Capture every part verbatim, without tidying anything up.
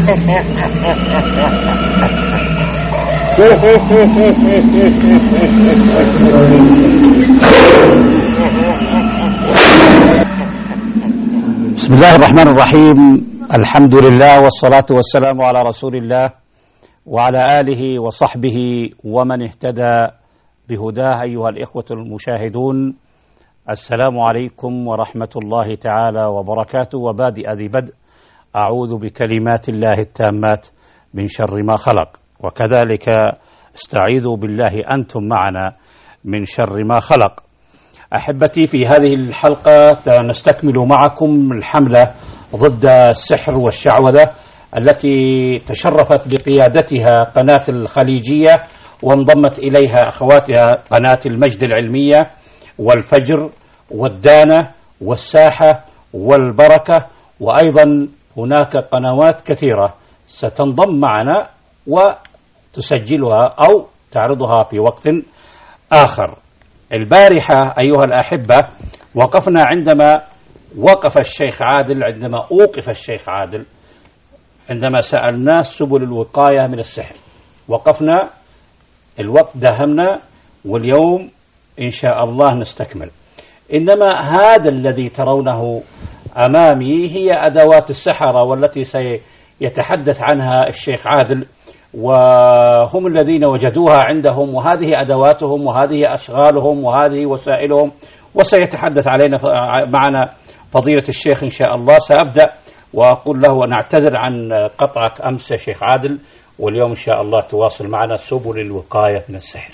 بسم الله الرحمن الرحيم. الحمد لله والصلاة والسلام على رسول الله وعلى آله وصحبه ومن اهتدى بهداه. أيها الإخوة المشاهدون، السلام عليكم ورحمة الله تعالى وبركاته. وبادئ ذي بدء، أعوذ بكلمات الله التامات من شر ما خلق، وكذلك استعيذوا بالله أنتم معنا من شر ما خلق. أحبتي، في هذه الحلقة نستكمل معكم الحملة ضد السحر والشعوذة التي تشرفت بقيادتها قناة الخليجية، وانضمت إليها أخواتها قناة المجد العلمية والفجر والدانة والساحة والبركة، وأيضا هناك قنوات كثيرة ستنضم معنا وتسجلها أو تعرضها في وقت آخر. البارحة أيها الأحبة وقفنا عندما وقف الشيخ عادل، عندما أوقف الشيخ عادل عندما سألناه سبل الوقاية من السحر. وقفنا، الوقت داهمنا، واليوم إن شاء الله نستكمل. إنما هذا الذي ترونه أمامي هي أدوات السحرة، والتي سيتحدث عنها الشيخ عادل، وهم الذين وجدوها عندهم، وهذه أدواتهم وهذه أشغالهم وهذه وسائلهم. وسيتحدث علينا معنا فضيلة الشيخ إن شاء الله. سأبدأ وأقول له ونعتذر عن قطعك أمس يا شيخ عادل، واليوم إن شاء الله تواصل معنا سبل الوقاية من السحر.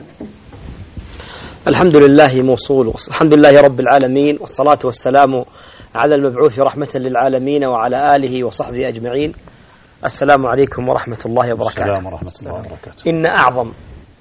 الحمد لله موصول، الحمد لله رب العالمين، والصلاة والسلام على المبعوث رحمة للعالمين وعلى آله وصحبه أجمعين. السلام عليكم ورحمة الله وبركاته. السلام ورحمة الله وبركاته. إن أعظم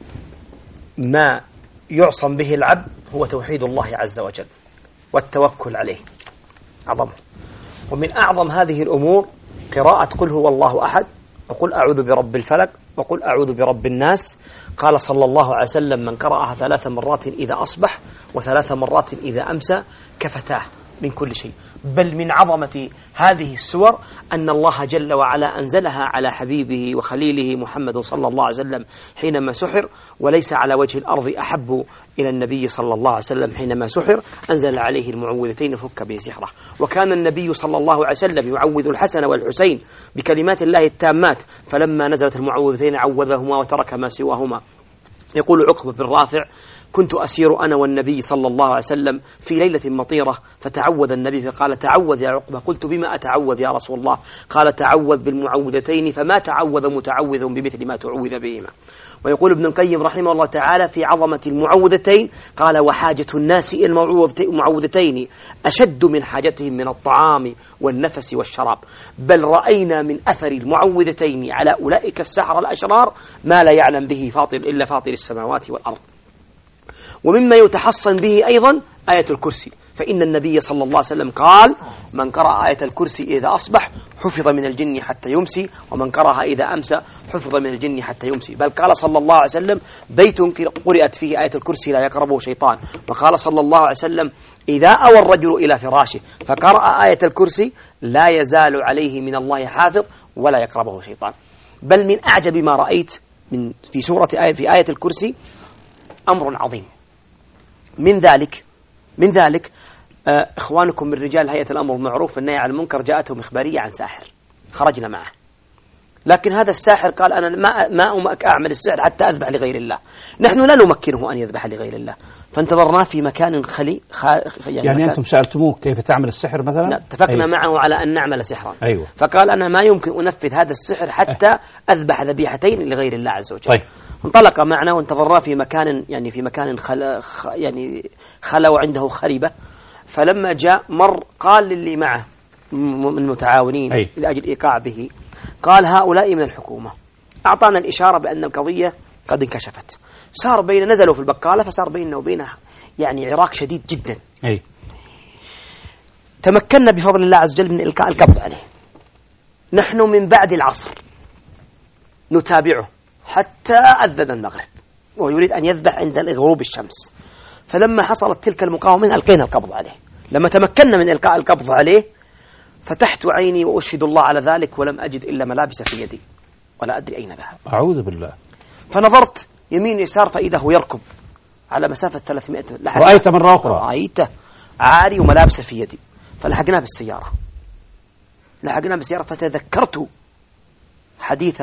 ما يعصم به العبد هو توحيد الله عز وجل والتوكل عليه، أعظم. ومن أعظم هذه الأمور قراءة قل هو الله أحد، وقل أعوذ برب الفلق، وقل أعوذ برب الناس. قال صلى الله عليه وسلم: من قرأها ثلاث مرات إذا أصبح وثلاث مرات إذا أمسى كفتاه من كل شيء. بل من عظمة هذه السور أن الله جل وعلا أنزلها على حبيبه وخليله محمد صلى الله عليه وسلم حينما سحر، وليس على وجه الأرض أحب إلى النبي صلى الله عليه وسلم حينما سحر، أنزل عليه المعوذتين فك به سحره. وكان النبي صلى الله عليه وسلم يعوذ الحسن والحسين بكلمات الله التامات، فلما نزلت المعوذتين عوذهما وترك ما سواهما. يقول عقبة بن رافع: كنت أسير أنا والنبي صلى الله عليه وسلم في ليلة مطيرة، فتعوذ النبي فقال: تعوذ يا عقبة. قلت: بما أتعوذ يا رسول الله؟ قال: تعوذ بالمعوذتين، فما تعوذ متعوذ بمثل ما تعوذ بهما. ويقول ابن القيم رحمه الله تعالى في عظمة المعوذتين، قال: وحاجة الناس إلى المعوذتين أشد من حاجتهم من الطعام والنفس والشراب، بل رأينا من أثر المعوذتين على أولئك السحرة الأشرار ما لا يعلم به فاطر إلا فاطر السماوات والأرض. ومما يتحصن به أيضا آية الكرسي، فإن النبي صلى الله عليه وسلم قال: من قرأ آية الكرسي إذا أصبح حفظ من الجن حتى يمسي، ومن قرأها إذا أمسى حفظ من الجن حتى يمسي. بل قال صلى الله عليه وسلم: بيت قرأت فيه آية الكرسي لا يقربه شيطان. وقال صلى الله عليه وسلم: إذا أوى الرجل إلى فراشه فقرأ آية الكرسي لا يزال عليه من الله حافظ ولا يقربه شيطان. بل من أعجب ما رأيت من في سورة آية في آية الكرسي أمر عظيم. من ذلك من ذلك آه إخوانكم من رجال هيئة الأمر المعروف والنهي عن المنكر جاءتهم إخبارية عن ساحر، خرجنا معه، لكن هذا الساحر قال: أنا ما ما أعمل السحر حتى أذبح لغير الله. نحن لا نمكنه أن يذبح لغير الله، فانتظرناه في مكان خلي خ... يعني, يعني أنتم سألتموه كيف تعمل السحر مثلا؟ اتفقنا أيوه. معه على أن نعمل سحرا. أيوه. فقال: أنا ما يمكن أنفذ هذا السحر حتى أه. أذبح ذبيحتين لغير الله عز وجل. طيب. انطلق معنا وانتظرناه في مكان يعني في مكان خل... خ... يعني خلى وعنده خريبة. فلما جاء مر قال للي معه من المتعاونين أي. لأجل إيقاع به، قال: هؤلاء من الحكومة. أعطانا الإشارة بأن القضية قد انكشفت. صار بين نزلوا في البقالة، فصار بيننا وبينها يعني عراك شديد جدا. أي. تمكنا بفضل الله عز وجل من إلقاء القبض عليه. نحن من بعد العصر نتابعه حتى أذن المغرب، ويريد أن يذبح عند غروب الشمس. فلما حصلت تلك المقاومة ألقينا القبض عليه. لما تمكنا من إلقاء القبض عليه فتحت عيني وأشهد الله على ذلك ولم أجد إلا ملابس في يدي ولا أدري أين ذهب. أعوذ بالله. فنظرت يمين يسار فإذا هو يركض على مسافة ثلاثمائة متر. رأيت مرة أخرى؟ رأيته عاري وملابس في يدي. فلحقنا بالسيارة لحقنا بالسيارة فتذكرت حديث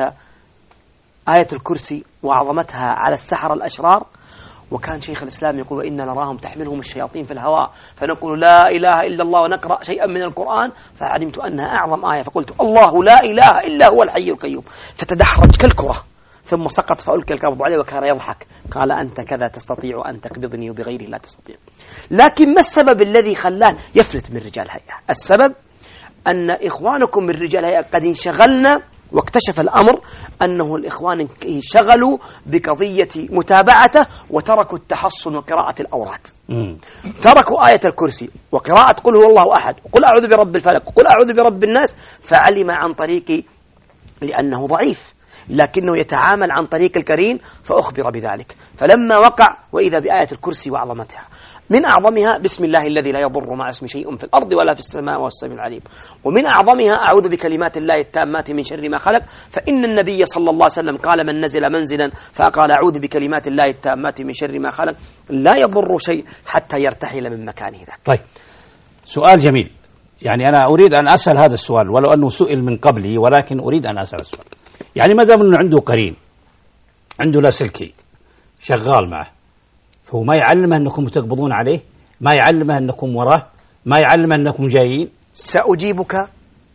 آية الكرسي وعظمتها على السحرة الأشرار، وكان شيخ الإسلام يقول وإنا نراهم تحملهم الشياطين في الهواء فنقول لا إله إلا الله ونقرأ شيئا من القرآن، فعلمت أنها أعظم آية فقلت الله لا إله إلا هو الحي القيوم، فتدحرج كالكرة ثم سقط فألقي القبض عليه وكان يضحك قال أنت كذا تستطيع أن تقبضني وبغيره لا تستطيع. لكن ما السبب الذي خلاه يفلت من رجال هيئة؟ السبب أن إخوانكم من رجال هيئة قد انشغلنا، واكتشف الأمر أنه الإخوان انشغلوا بقضية متابعته وتركوا التحصن وقراءة الأوراد. مم. تركوا آية الكرسي وقراءة قل هو الله أحد وقل أعوذ برب الفلق وقل أعوذ برب الناس، فعلم عن طريق لأنه ضعيف لكنه يتعامل عن طريق الكريم فأخبر بذلك. فلما وقع وإذا بآية الكرسي وعظمتها من أعظمها بسم الله الذي لا يضر مع اسم شيء في الأرض ولا في السماء والسميع العليم، ومن أعظمها أعوذ بكلمات الله التامات من شر ما خلق، فإن النبي صلى الله عليه وسلم قال من نزل منزلا فقال أعوذ بكلمات الله التامات من شر ما خلق لا يضر شيء حتى يرتحل من مكانه ذاك. طيب سؤال جميل، يعني أنا أريد أن أسأل هذا السؤال ولو أنه سئل من قبلي، ولكن أريد أن أسأل السؤال. يعني ما دام أنه عنده قرين عنده لاسلكي شغال معه، فهو ما يعلمه أنكم تقبضون عليه، ما يعلمه أنكم وراه، ما يعلمه أنكم جايين. سأجيبك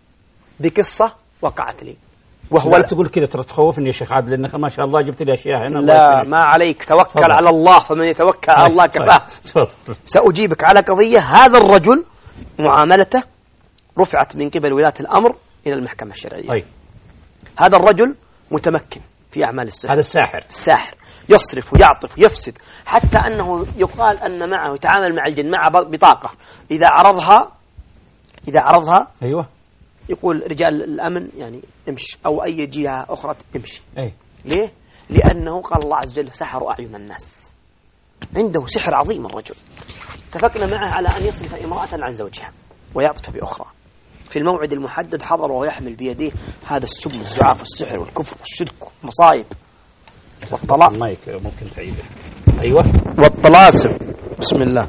بقصة وقعت لي وهو لا تقول كذا ترى تخوفني يا شيخ عادل لأنك ما شاء الله جبت لي أشياء هنا. لا ما عليك، توكل فضل. على الله فمن يتوكل على الله كفاه. سأجيبك على قضية هذا الرجل معاملته رفعت من قبل ولاة الأمر إلى المحكمة الشرعية. طيب. هذا الرجل متمكن في أعمال السحر. هذا الساحر الساحر يصرف ويعطف ويفسد، حتى أنه يقال أن معه يتعامل مع الجن مع بطاقة إذا عرضها إذا عرضها أيوة يقول رجال الأمن يعني امشي أو أي جهة أخرى امشي. أي. ليه؟ لأنه قال الله عز وجل سحر أعين الناس، عنده سحر عظيم الرجل. اتفقنا معه على أن يصرف امرأة عن زوجها ويعطف بأخرى في الموعد المحدد، حضر وهو يحمل بيديه هذا السم الزعاف والسحر والكفر والشرك والمصائب والطلاق. المايك ممكن تعيده. أيوة. والطلاسم. بسم الله.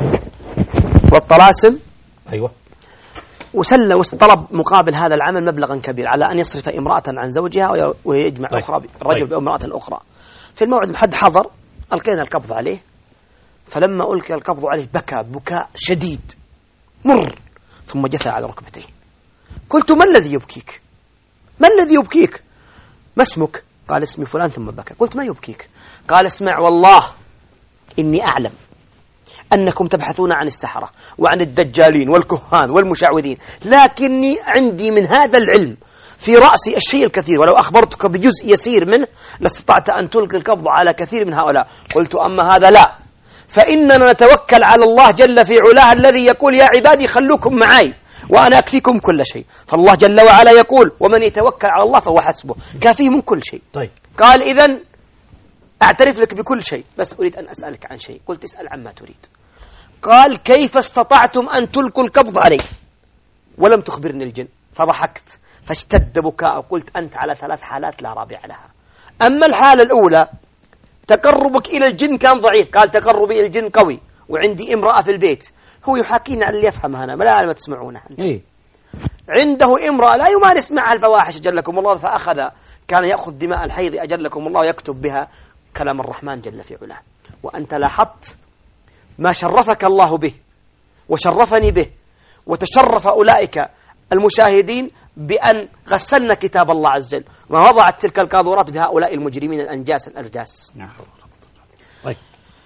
والطلاسم. أيوة. وسل وطلب مقابل هذا العمل مبلغا كبير على أن يصرف امرأة عن زوجها ويجمع طيب. أخرى الرجل طيب. بامرأة أخرى. في الموعد المحدد حضر، ألقينا القبض عليه، فلما ألقي القبض عليه بكى بكاء شديد مر ثم جثى على ركبتيه. قلت ما الذي يبكيك؟ ما الذي يبكيك؟ ما اسمك؟ قال اسمي فلان ثم بكى. قلت ما يبكيك؟ قال اسمع والله إني أعلم أنكم تبحثون عن السحرة وعن الدجالين والكهان والمشعوذين، لكني عندي من هذا العلم في رأسي الشيء الكثير، ولو أخبرتك بجزء يسير منه لاستطعت أن تلقي القبض على كثير من هؤلاء. قلت أما هذا لا، فإننا نتوكل على الله جل في علاه الذي يقول يا عبادي خلوكم معي وأنا أكفيكم كل شيء. فالله جل وعلا يقول ومن يتوكل على الله فهو حسبه، كافيه من كل شيء. طيب. قال إذن أعترف لك بكل شيء، بس أريد أن أسألك عن شيء. قلت اسأل عما تريد. قال كيف استطعتم أن تلقوا القبض علي ولم تخبرني الجن؟ فضحكت فاشتد بكاء. قلت أنت على ثلاث حالات لا رابع لها. أما الحالة الأولى تقربك إلى الجن كان ضعيف، قال تقربي إلى الجن قوي وعندي امرأة في البيت، هو يحاكينا على اللي يفهمها أنا لا ما تسمعونها. إيه؟ عنده امرأة لا يمارس معها الفواحش أجلكم الله، فأخذ كان يأخذ دماء الحيض أجلكم الله ويكتب بها كلام الرحمن جل في علاه. وأنت لاحظت ما شرفك الله به وشرفني به وتشرف أولئك المشاهدين بأن غسلنا كتاب الله عز وجل ووضعت تلك القاذورات بهؤلاء المجرمين الأنجاس الأرجاس. طيب.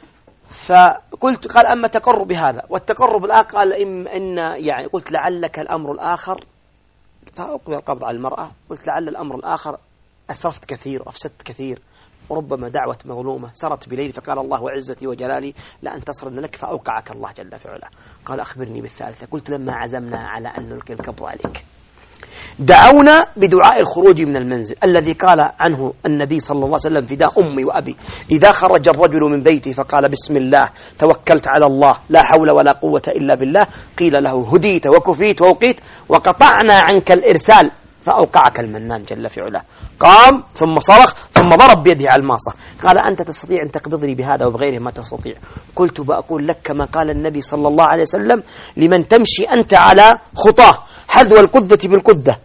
فقلت قال أما تقرب هذا والتقرب الآخر قال إن, إن يعني قلت لعلك الأمر الآخر، فأقبل القبض على المرأة. قلت لعل الأمر الآخر أسرفت كثير وأفسدت كثير، وربما دعوة مظلومة سرت بليل فقال الله وعزتي وجلالي لأن تصرن لك فأوقعك الله جل في علاه. قال أخبرني بالثالثة. قلت لما عزمنا على أن نلقي القبض عليك دعونا بدعاء الخروج من المنزل الذي قال عنه النبي صلى الله عليه وسلم فداء أمي وأبي: إذا خرج الرجل من بيته فقال بسم الله توكلت على الله لا حول ولا قوة إلا بالله، قيل له هديت وكفيت ووقيت وقطعنا عنك الإرسال فأوقعك المنان جل في علاه. قام ثم صرخ ثم ضرب بيده على الماصة، قال: أنت تستطيع أن تقبضني بهذا وبغيره ما تستطيع. قلت: بأقول لك كما قال النبي صلى الله عليه وسلم: لمن تمشي أنت على خطاه حذو القذة بالقذة.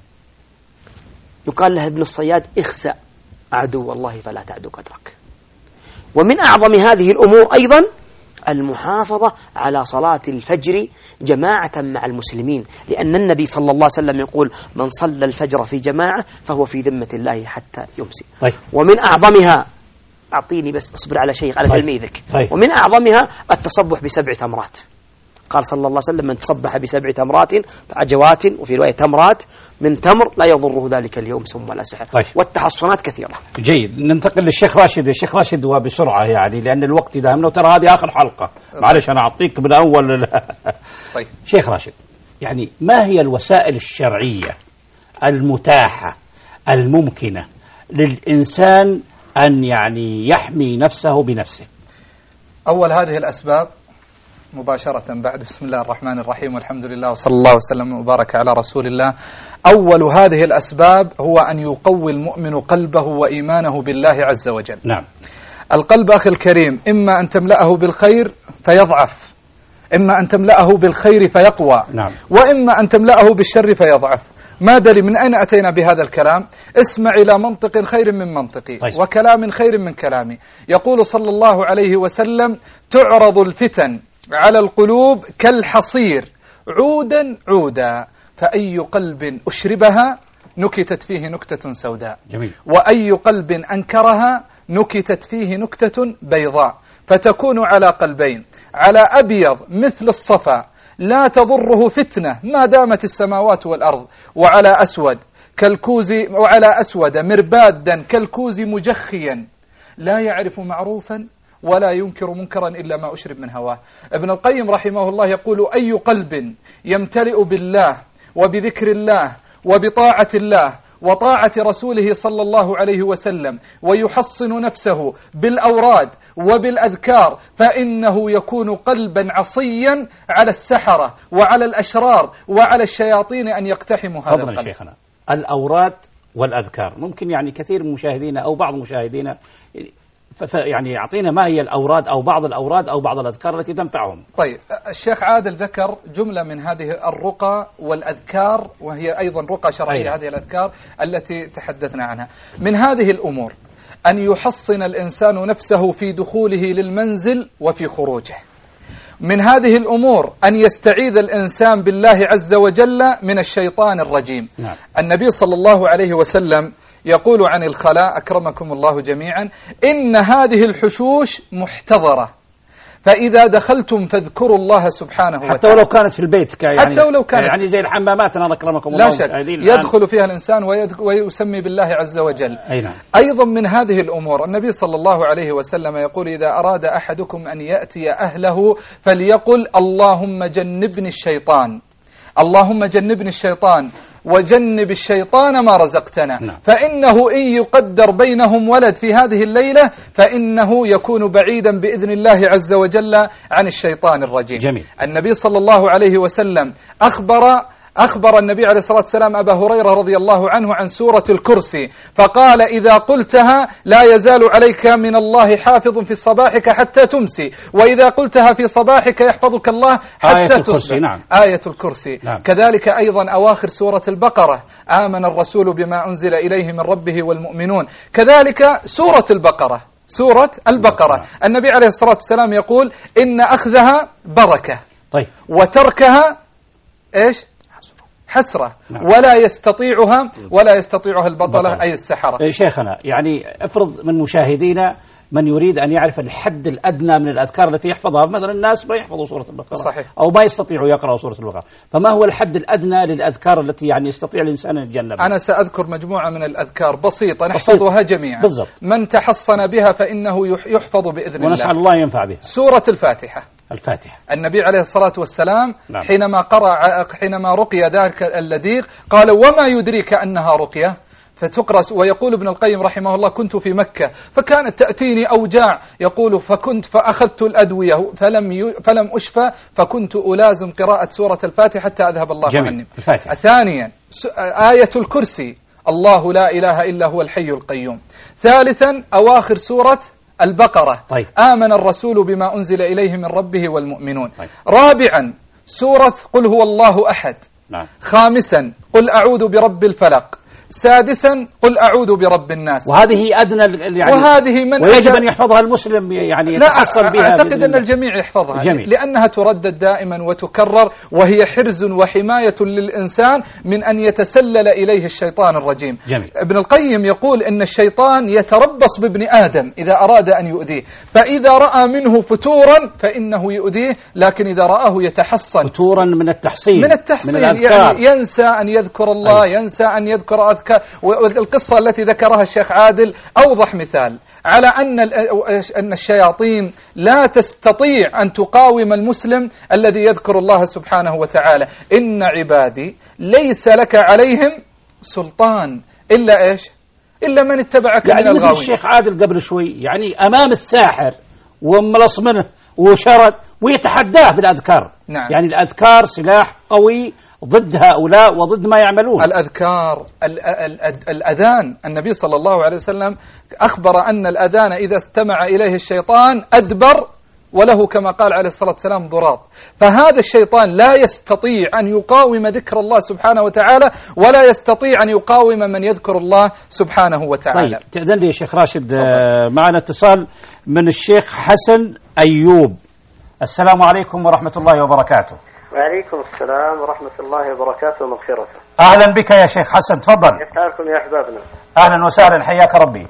يقال له ابن الصياد: اخسأ عدو الله فلا تعدو قدرك. ومن أعظم هذه الأمور أيضا المحافظة على صلاة الفجر جماعة مع المسلمين، لأن النبي صلى الله عليه وسلم يقول: من صلى الفجر في جماعة فهو في ذمة الله حتى يمسي. طيب. ومن أعظمها، أعطيني بس أصبر على شيء على تلميذك. طيب. طيب. ومن أعظمها التصبح بسبع تمرات. قال صلى الله عليه وسلم: من تصبح بسبع تمرات عجوات، وفي رواية تمرات، من تمر لا يضره ذلك اليوم سم ولا سحر. طيب. والتحصنات كثيرة. جيد، ننتقل للشيخ راشد. الشيخ راشد وبسرعة يعني لأن الوقت دامنا، وترى هذه آخر حلقة. معلش أنا أعطيك من أول. طيب. شيخ راشد، يعني ما هي الوسائل الشرعية المتاحة الممكنة للإنسان أن يعني يحمي نفسه بنفسه؟ أول هذه الأسباب مباشرة بعد بسم الله الرحمن الرحيم والحمد لله وصلى الله وسلم وبارك على رسول الله. أول هذه الأسباب هو أن يقوي المؤمن قلبه وإيمانه بالله عز وجل. نعم. القلب أخي الكريم إما أن تملأه بالخير فيضعف، إما أن تملأه بالخير فيقوى. نعم. وإما أن تملأه بالشر فيضعف. ما دري من أين أتينا بهذا الكلام؟ اسمع إلى منطق خير من منطقي. طيب. وكلام خير من كلامي. يقول صلى الله عليه وسلم: تعرض الفتن على القلوب كالحصير عودا عودا، فأي قلب أشربها نكتت فيه نكتة سوداء. جميل. وأي قلب أنكرها نكتت فيه نكتة بيضاء، فتكون على قلبين: على أبيض مثل الصفا لا تضره فتنة ما دامت السماوات والأرض، وعلى أسود كالكوز وعلى أسود مربادا كالكوز مجخيا لا يعرف معروفا ولا ينكر منكرا إلا ما أشرب من هواه. ابن القيم رحمه الله يقول: أي قلب يمتلئ بالله وبذكر الله وبطاعة الله وطاعة رسوله صلى الله عليه وسلم ويحصن نفسه بالأوراد وبالأذكار، فإنه يكون قلبا عصيا على السحرة وعلى الأشرار وعلى الشياطين أن يقتحموا هذا القلب. فضلا شيخنا، الأوراد والأذكار ممكن يعني كثير من مشاهدينا أو بعض مشاهدينا يعني يعطينا ما هي الأوراد أو بعض الأوراد أو بعض الأذكار التي تنفعهم. طيب، الشيخ عادل ذكر جملة من هذه الرقى والأذكار، وهي أيضا رقى شرعية. أيه. هذه الأذكار التي تحدثنا عنها. من هذه الأمور أن يحصن الإنسان نفسه في دخوله للمنزل وفي خروجه. من هذه الأمور أن يستعيذ الإنسان بالله عز وجل من الشيطان الرجيم. نعم. النبي صلى الله عليه وسلم يقول عن الخلاء أكرمكم الله جميعا: إن هذه الحشوش محتضرة، فإذا دخلتم فاذكروا الله سبحانه وتعالى. حتى ولو كانت في البيت يعني، حتى ولو كانت يعني زي الحمامات. أنا أكرمكم الله. لا شك يدخل فيها الإنسان ويسمي بالله عز وجل. أي نعم. أيضا من هذه الأمور النبي صلى الله عليه وسلم يقول: إذا أراد أحدكم أن يأتي أهله فليقل اللهم جنبني الشيطان، اللهم جنبني الشيطان وجنب الشيطان ما رزقتنا. نعم. فإنه إن يقدر بينهم ولد في هذه الليلة فإنه يكون بعيدا بإذن الله عز وجل عن الشيطان الرجيم. جميل. النبي صلى الله عليه وسلم أخبر أخبر النبي عليه الصلاة والسلام أبا هريرة رضي الله عنه عن سورة الكرسي، فقال: إذا قلتها لا يزال عليك من الله حافظ في صباحك حتى تمسي، وإذا قلتها في صباحك يحفظك الله حتى آية الكرسي. تصبح. نعم. آية الكرسي. نعم. كذلك أيضا أواخر سورة البقرة: آمن الرسول بما أنزل إليه من ربه والمؤمنون. كذلك سورة البقرة سورة البقرة. نعم. النبي عليه الصلاة والسلام يقول: إن أخذها بركة. طيب. وتركها إيش؟ حسرة. نعم. ولا يستطيعها ولا يستطيعها البطلة أي السحرة. شيخنا، يعني افرض من مشاهدينا من يريد أن يعرف الحد الأدنى من الأذكار التي يحفظها. مثلا الناس ما يحفظوا سورة البقرة. صحيح. أو ما يستطيعوا يقرأوا سورة البقرة، فما هو الحد الأدنى للأذكار التي يعني يستطيع الإنسان أن يتجنبها؟ أنا سأذكر مجموعة من الأذكار بسيطة نحفظها جميعا. بالضبط. من تحصن بها فإنه يحفظ بإذن الله، ونسأل الله ينفع بها. سورة الفاتحة الفاتحة. النبي عليه الصلاة والسلام نعم. حينما قرأ حينما رقي ذاك اللديغ قال وما يدريك أنها رقية فتقرأ. ويقول ابن القيم رحمه الله كنت في مكة فكانت تأتيني أوجاع يقول فكنت فأخذت الأدوية فلم ي... فلم أشفى فكنت ألازم قراءة سورة الفاتحة حتى أذهب الله جميل. عني. الفاتحة. ثانيا آية الكرسي الله لا إله إلا هو الحي القيوم. ثالثا أواخر سورة البقرة طيب. آمن الرسول بما أنزل إليه من ربه والمؤمنون. طيب. رابعا سورة قل هو الله أحد. نعم. خامسا قل أعوذ برب الفلق. سادسا قل أعوذ برب الناس. وهذه أدنى يعني وهذه من ويجب أن يحفظها المسلم يعني يتحصن بها. أعتقد أن الجميع يحفظها. جميل. لأنها تردد دائما وتكرر وهي حرز وحماية للإنسان من أن يتسلل إليه الشيطان الرجيم. جميل. ابن القيم يقول إن الشيطان يتربص بابن آدم إذا أراد أن يؤذيه، فإذا رأى منه فتورا فإنه يؤذيه، لكن إذا رآه يتحصن. فتورا من التحصين من التحصين من يعني ينسى أن يذكر الله. أيوة. ينسى أن يذكر أذكار. والقصة التي ذكرها الشيخ عادل أوضح مثال على أن أن الشياطين لا تستطيع أن تقاوم المسلم الذي يذكر الله سبحانه وتعالى. إن عبادي ليس لك عليهم سلطان إلا إيش؟ إلا من اتبعك يعني من الغاوين. مثل الشيخ عادل قبل شوي يعني أمام الساحر وملص منه وشرد ويتحداه بالأذكار. نعم. يعني الأذكار سلاح قوي ضد هؤلاء وضد ما يعملون. الأذكار ال ال ال الأذان النبي صلى الله عليه وسلم أخبر أن الأذان إذا استمع إليه الشيطان أدبر وله كما قال عليه الصلاة والسلام ضراط. فهذا الشيطان لا يستطيع أن يقاوم ذكر الله سبحانه وتعالى ولا يستطيع أن يقاوم من يذكر الله سبحانه وتعالى. طيب تأذن لي يا شيخ راشد معنا اتصال من الشيخ حسن أيوب. السلام عليكم ورحمة الله وبركاته. وعليكم السلام ورحمة الله وبركاته ومغفرته. أهلا بك يا شيخ حسن، تفضل. كيف حالكم يا أحبابنا؟ أهلا وسهلا، حياك ربي.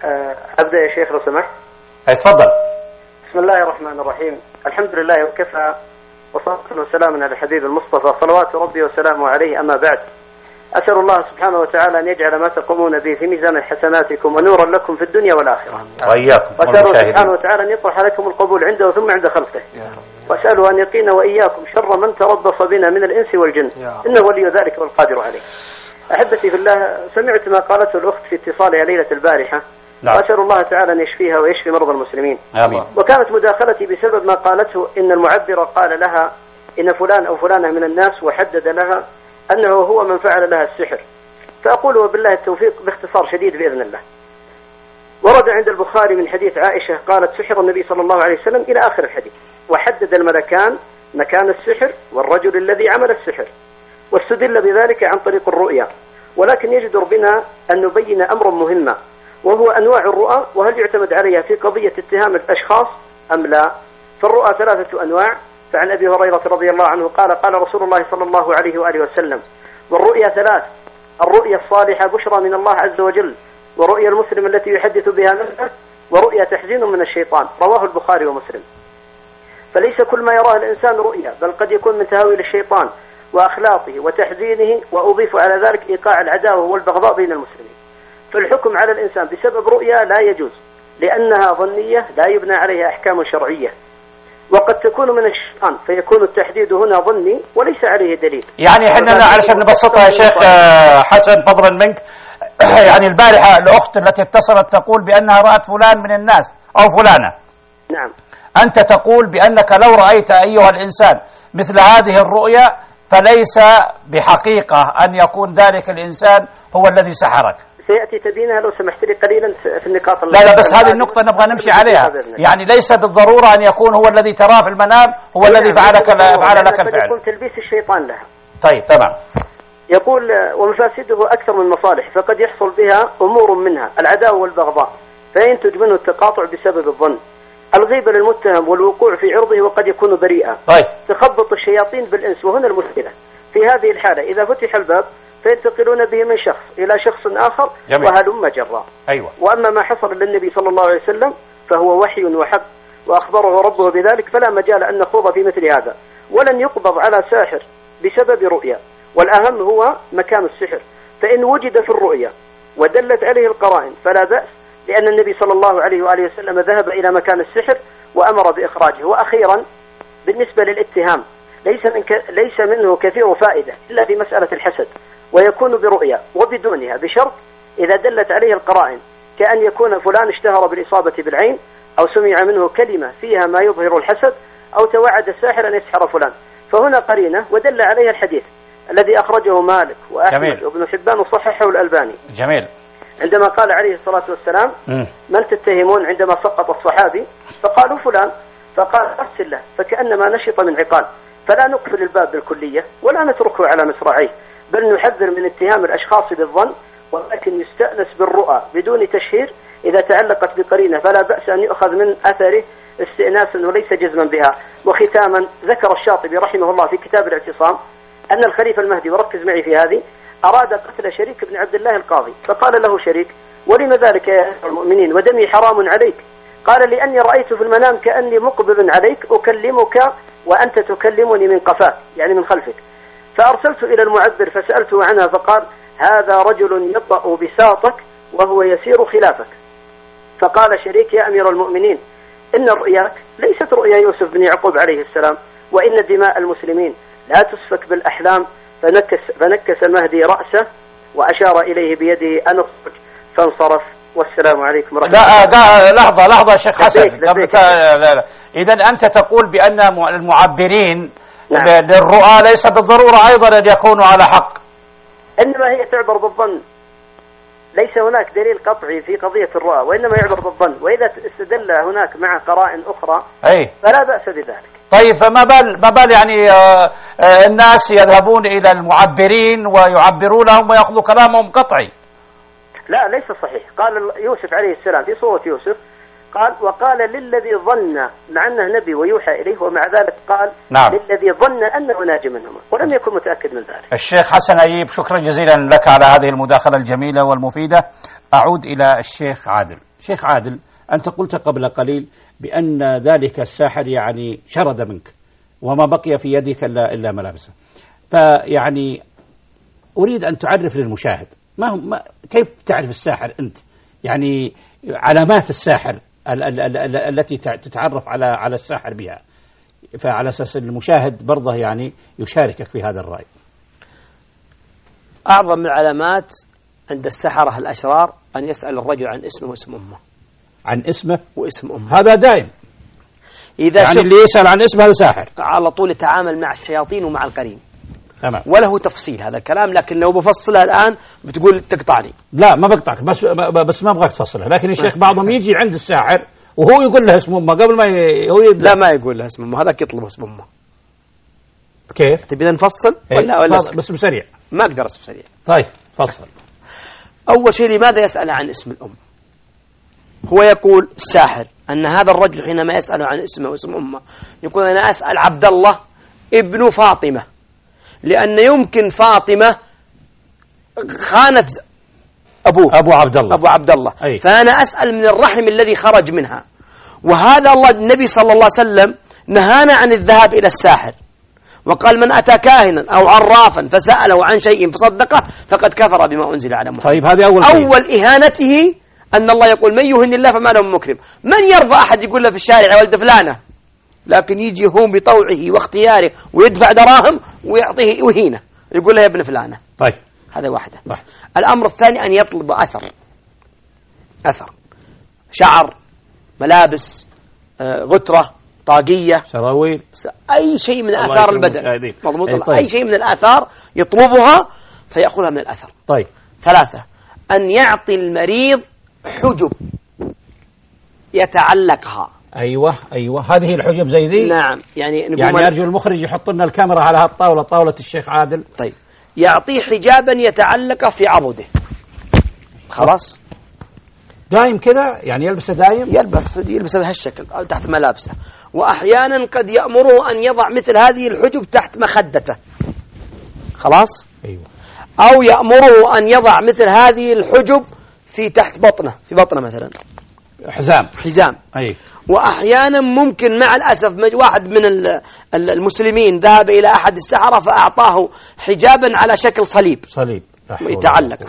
أبدأ يا شيخ لو سمحت. أي تفضل. بسم الله الرحمن الرحيم، الحمد لله وكفى وصلاة وسلام على الحبيب المصطفى صلوات ربي وسلامه عليه. أما بعد، أسأل الله سبحانه وتعالى أن يجعل ما تقومون به في ميزان حسناتكم ونورا لكم في الدنيا والآخرة. وإياكم. وأسأله سبحانه وتعالى أن يطرح لكم القبول عنده ثم عند خلقه. وأسأله أن يقينا وإياكم شر من تربص بنا من الإنس والجن، إنه ولي ذلك والقادر عليه. أحبتي في الله، سمعت ما قالته الأخت في اتصالها ليلة البارحة. نعم. وأسأل الله تعالى أن يشفيها ويشفي مرضى المسلمين. آمين. وكانت مداخلتي بسبب ما قالته إن المعبر قال لها إن فلان أو فلانة من الناس وحدد لها أنه هو من فعل لها السحر. فأقول وبالله التوفيق باختصار شديد بإذن الله. ورد عند البخاري من حديث عائشة قالت سحر النبي صلى الله عليه وسلم إلى آخر الحديث، وحدد الملكان مكان السحر والرجل الذي عمل السحر، واستدل بذلك عن طريق الرؤيا. ولكن يجدر بنا أن نبين أمرا مهما، وهو أنواع الرؤى وهل يعتمد عليها في قضية اتهام الأشخاص أم لا. فالرؤى ثلاثة أنواع. فعن أبي هريرة رضي الله عنه قال قال رسول الله صلى الله عليه وآله وسلم: والرؤيا ثلاث، الرؤيا الصالحة بشرى من الله عز وجل، ورؤيا المسلم التي يحدث بها نفسه، ورؤيا تحزين من الشيطان. رواه البخاري ومسلم. فليس كل ما يراه الإنسان رؤيا، بل قد يكون من تهاويل الشيطان وأخلاقه وتحزينه، وأضيف على ذلك إيقاع العداوة والبغضاء بين المسلمين. فالحكم على الإنسان بسبب رؤيا لا يجوز، لأنها ظنية لا يبنى عليها أحكام شرعية، وقد تكون من الشيطان، فيكون التحديد هنا ظني وليس عليه دليل. يعني احنا علشان نبسطها يا شيخ حسن فضلا منك، يعني البارحة الأخت التي اتصلت تقول بأنها رأت فلان من الناس أو فلانة. نعم. أنت تقول بأنك لو رأيت أيها الإنسان مثل هذه الرؤيا فليس بحقيقة أن يكون ذلك الإنسان هو الذي سحرك. سيأتي تبينها لو سمحت لي قليلا في النقاط. لا لا بس هذه النقطة نبغى نمشي عليها. يعني ليس بالضرورة أن يكون هو الذي تراه في المنام هو الذي فعلك فعل لك الفعل. يكون تلبيس الشيطان لها. طيب تمام. يقول ومفاسده أكثر من مصالح، فقد يحصل بها أمور منها العداوة والبغضاء، فينتج منه التقاطع بسبب الظن، الغيبة للمتهم والوقوع في عرضه وقد يكون بريئا. طيب. تخبط الشياطين بالإنس، وهنا المشكلة. في هذه الحالة إذا فتح الباب فينتقلون به من شخص إلى شخص آخر. جميل. وهلم جرا. أيوة. وأما ما حصل للنبي صلى الله عليه وسلم فهو وحي وحق، وأخبره ربه بذلك، فلا مجال أن نخوض في مثل هذا، ولن يقبض على ساحر بسبب رؤيا. والأهم هو مكان السحر، فإن وجد في الرؤيا ودلت عليه القرائن فلا بأس، لأن النبي صلى الله عليه وآله وسلم ذهب إلى مكان السحر وأمر بإخراجه. وأخيرا بالنسبة للاتهام ليس من ك... ليس منه كثير فائدة إلا في مسألة الحسد، ويكون برؤيا وبدونها بشرط إذا دلت عليه القرائن، كأن يكون فلان اشتهر بالإصابة بالعين، أو سمع منه كلمة فيها ما يظهر الحسد، أو توعد الساحر أن يسحر فلان، فهنا قرينة ودل عليها الحديث الذي أخرجه مالك وأحمد وابن حبان وصححه الألباني. جميل. عندما قال عليه الصلاة والسلام م. من تتهمون عندما سقط الصحابي؟ فقالوا فلان، فقال أرسل له، فكأنما نشط من عقال، فلا نقفل الباب بالكلية ولا نتركه على مصراعيه، بل نحذر من اتهام الأشخاص بالظن، ولكن يستأنس بالرؤى بدون تشهير إذا تعلقت بقرينة، فلا بأس أن يؤخذ من أثره استئناسا وليس جزما بها. وختاما ذكر الشاطبي رحمه الله في كتاب الاعتصام أن الخليفة المهدي، وركز معي في هذه، أراد قتل شريك بن عبد الله القاضي، فقال له شريك ولم ذلك يا المؤمنين ودمي حرام عليك؟ قال لأني رأيت في المنام كأني مقبل عليك أكلمك وأنت تكلمني من قفاك، يعني من خلفك، فأرسلت إلى المعبر فسألته عنها فقال هذا رجل يطأ بساطك وهو يسير خلافك. فقال شريك يا أمير المؤمنين إن رؤياك ليست رؤيا يوسف بن يعقوب عليه السلام، وإن دماء المسلمين لا تسفك بالأحلام. فنكس, فنكس المهدي رأسه وأشار إليه بيده أن اخرج، فانصرف. والسلام عليكم ورحمة الله. لا لحظة لحظة شيخ حسن، لا لا. إذا أنت تقول بأن المعبرين نعم. للرؤى ليس بالضرورة أيضا أن يكونوا على حق، إنما هي تعبر بالظن، ليس هناك دليل قطعي في قضية الرؤى، وإنما يعبر بالظن، وإذا استدل هناك مع قرائن أخرى أي. فلا بأس بذلك. طيب فما بال ما بال يعني آآ آآ الناس يذهبون إلى المعبرين ويعبرونهم ويأخذوا كلامهم قطعي؟ لا ليس صحيح. قال يوسف عليه السلام في سورة يوسف قال وقال للذي ظن لعنه نبي ويوحى إليه، ومع ذلك قال نعم. للذي ظن أنه ناج منهما ولم يكن متأكد من ذلك. الشيخ حسن أييب، شكرا جزيلا لك على هذه المداخلة الجميلة والمفيدة. أعود إلى الشيخ عادل. شيخ عادل، أنت قلت قبل قليل بأن ذلك الساحر يعني شرد منك وما بقي في يدك إلا, إلا ملابسه، فيعني أريد أن تعرف للمشاهد ما هم ما كيف تعرف الساحر أنت، يعني علامات الساحر ال ال ال ال التي تتعرف على على الساحر بها، فعلى أساس المشاهد برضه يعني يشاركك في هذا الرأي. أعظم العلامات عند السحرة الأشرار أن يسأل الرجل عن اسمه واسم أمه. عن اسمه واسم أمه، هذا دائم. إذا يعني اللي يسأل عن اسمه هذا ساحر على طول يتعامل مع الشياطين ومع القرين. تمام. وله تفصيل هذا الكلام، لكن لو بفصلها الآن بتقول تقطعني. لا ما بقطعك، بس بس ما أبغاك تفصلها. لكن الشيخ بعضهم يجي عند الساحر وهو يقول له اسم أمه قبل ما ي... هو يبدأ. لا ما يقول له اسم أمه، هذاك يطلب اسم أمه. كيف؟ تبي نفصل ايه؟ ولا ولا بس بسريع. ما أقدر أسف سريع. طيب فصل. أول شيء لماذا يسأل عن اسم الأم؟ هو يقول الساحر أن هذا الرجل حينما يسأل عن اسمه واسم أمه يقول أنا أسأل عبد الله ابن فاطمة، لأن يمكن فاطمة خانت أبوه أبو عبد الله أبو عبد الله أي. فأنا أسأل من الرحم الذي خرج منها. وهذا الله النبي صلى الله عليه وسلم نهانا عن الذهاب إلى الساحر، وقال من أتى كاهنا أو عرافا فسأله عن شيء فصدقه فقد كفر بما أنزل على محمد. طيب هذه أول أول إهانته أن الله يقول من يهن الله فما له مكرم. من يرضى أحد يقول له في الشارع يا ولد فلانة، لكن يجي هون بطوعه واختياره ويدفع دراهم ويعطيه وهينه يقول له يا ابن فلانة. طيب هذا واحدة. واحد. الأمر الثاني أن يطلب أثر أثر شعر، ملابس، غترة، طاقية، سراويل، أي شيء من آثار البدن مضبوط. أي, طيب. أي شيء من الآثار يطلبها فيأخذها من الأثر. طيب. ثلاثة أن يعطي المريض حجب يتعلقها. أيوة أيوة هذه الحجب زي ذي. نعم يعني يعني أرجو المخرج يحط لنا الكاميرا على هالطاولة، طاولة الشيخ عادل. طيب يعطيه حجابا يتعلق في عضده. خلاص دايم كذا يعني يلبسه دايم، يلبس يلبسه بهالشكل أو تحت ملابسه. وأحيانا قد يأمره أن يضع مثل هذه الحجب تحت مخدته. خلاص أيوة. أو يأمره أن يضع مثل هذه الحجب في تحت بطنه، في بطنه مثلا حزام حزام أي. وأحيانا ممكن مع الأسف واحد من المسلمين ذهب إلى أحد السحرة فأعطاه حجابا على شكل صليب صليب يتعلق.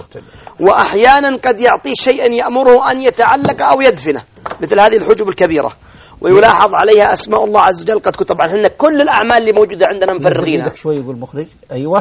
وأحيانا قد يعطيه شيئا يأمره أن يتعلق أو يدفنه مثل هذه الحجب الكبيرة. ويلاحظ عليها أسماء الله عز وجل قد كتب عنها. كل الأعمال اللي موجودة عندنا مفرغينها. شوي يقول مخرج. أيوة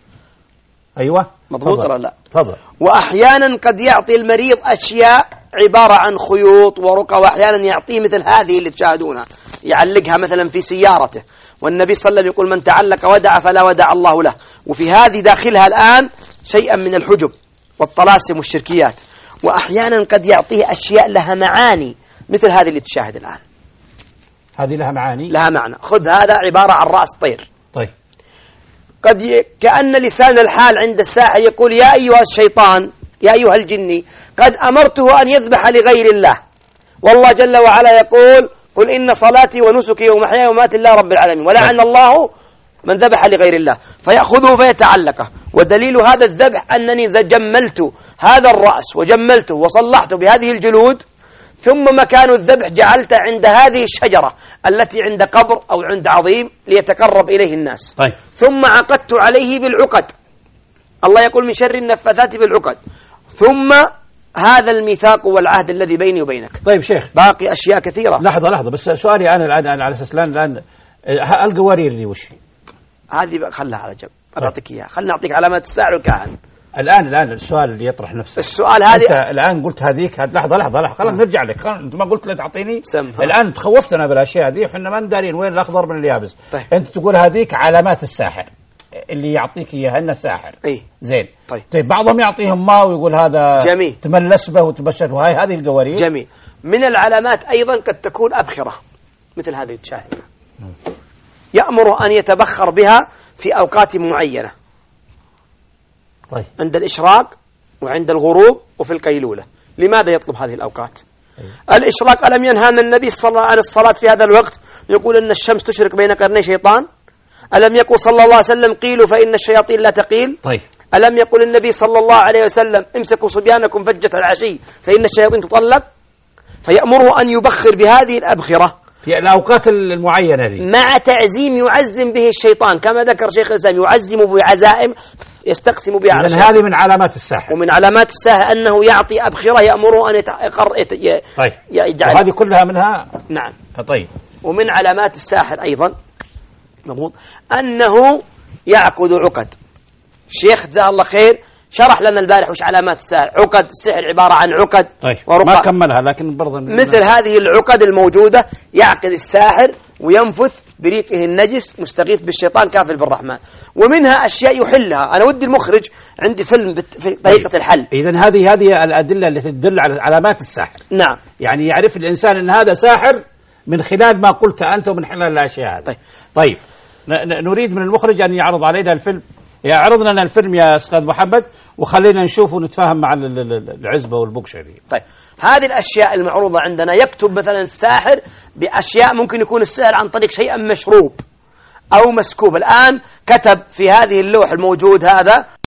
أيوة مضبوط ولا لا؟ تفضل. وأحيانا قد يعطي المريض أشياء عبارة عن خيوط ورقى، وأحيانا يعطيه مثل هذه اللي تشاهدونها، يعلقها مثلا في سيارته، والنبي صلى الله عليه وسلم يقول من تعلق ودع فلا ودع الله له. وفي هذه داخلها الآن شيئا من الحجب والطلاسم والشركيات. وأحيانا قد يعطيه أشياء لها معاني مثل هذه اللي تشاهد الآن. هذه لها معاني؟ لها معنى. خذ هذا عبارة عن رأس طير. طيب. قد ي... كأن لسان الحال عند الساحر يقول يا أيها الشيطان، يا أيها الجني، قد أمرته أن يذبح لغير الله، والله جل وعلا يقول قل إن صلاتي ونسكي ومحياي ومماتي لله رب العالمين ولعن الله من ذبح لغير الله، فيأخذه فيتعلقه. ودليل هذا الذبح أنني إذا جملت هذا الرأس وجملته وصلحته بهذه الجلود، ثم مكان الذبح جعلت عند هذه الشجرة التي عند قبر أو عند عظيم ليتقرب إليه الناس. طيب. ثم عقدت عليه بالعقد، الله يقول من شر النفاثات بالعقد. ثم هذا الميثاق والعهد الذي بيني وبينك. طيب شيخ، باقي أشياء كثيرة. لحظة لحظة بس سؤالي أنا الآن أنا على أساس الآن الآن القوارير دي وش هذه؟ خلها على جنب، أنا أعطيك إياها. خلنا نعطيك علامات الساعة والكاهن. الآن الآن السؤال اللي يطرح نفسه، السؤال هذه أنت الآن قلت هذيك هاد لحظة لحظة لحظة خلاص نرجع لك. أنت ما قلت لا تعطيني سمها. الآن تخوفتنا بالأشياء هذه وحنا ما ندارين وين الأخضر من اليابس. طيب. أنت تقول هذيك علامات الساحر اللي يعطيك إياها إنه ساحر. إيه. زين. طيب. طيب بعضهم يعطيهم ما ويقول هذا جميل تملس به وتبشر، وهاي هذه القوارير. جميل. من العلامات أيضا قد تكون أبخرة مثل هذه تشاهدها، يأمر أن يتبخر بها في أوقات معينة. طيب. عند الإشراق وعند الغروب وفي القيلولة. لماذا يطلب هذه الأوقات؟ أيه. الإشراق ألم ينهانا النبي صلى الله عن الصلاة في هذا الوقت، يقول أن الشمس تشرق بين قرني شيطان؟ ألم يقول صلى الله عليه وسلم قيلوا فإن الشياطين لا تقيل؟ طيب. ألم يقول النبي صلى الله عليه وسلم امسكوا صبيانكم فجة العشي فإن الشياطين تطلق؟ فيأمره أن يبخر بهذه الأبخرة في الأوقات المعينة دي، مع تعزيم يعزم به الشيطان، كما ذكر شيخ الإسلام يعزم بعزائم يستقسم بها. إذن هذه من علامات الساحر. ومن علامات الساحر أنه يعطي أبخرة يأمره أن يتقر ي... طيب. يجعل. وهذه كلها منها. نعم. طيب. ومن علامات الساحر أيضا مضبوط أنه يعقد عقد. الشيخ جزاه الله خير شرح لنا البارح وش علامات الساحر. عقد السحر عبارة عن عقد. طيب. ورقى. ما كملها لكن برضه مثل هذه العقد الموجودة يعقد الساحر وينفث بريقه النجس مستغيث بالشيطان كافر بالرحمن. ومنها أشياء يحلها. أنا ودي المخرج عندي فيلم في طريقة طيب. الحل. إذن هذه هذه الأدلة التي تدل على علامات الساحر. نعم. يعني يعرف الإنسان أن هذا ساحر من خلال ما قلت أنت ومن خلال الأشياء. طيب. طيب. نريد من المخرج أن يعرض علينا الفيلم. يعرض لنا الفيلم يا أستاذ محمد وخلينا نشوف ونتفاهم مع العزبة والبقشة دي. طيب. هذه الأشياء المعروضة عندنا يكتب مثلا الساحر بأشياء ممكن يكون السحر عن طريق شيء مشروب أو مسكوب. الآن كتب في هذه اللوح الموجود هذا